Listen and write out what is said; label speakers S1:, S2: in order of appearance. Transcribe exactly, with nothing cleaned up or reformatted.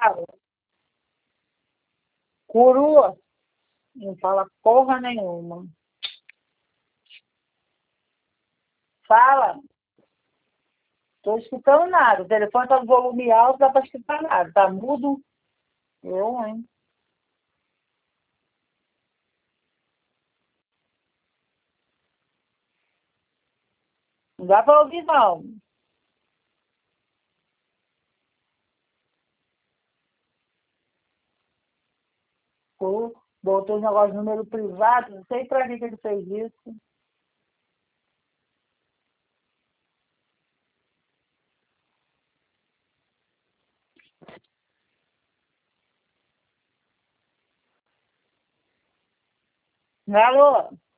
S1: Fala. Curua, não fala porra nenhuma. Fala, tô escutando nada. O telefone tá no volume alto, não dá pra escutar nada. Tá mudo? Eu, hein? Não dá pra ouvir, não. Pô, botou os negócios de número privado, não sei pra que que ele fez isso. Alô?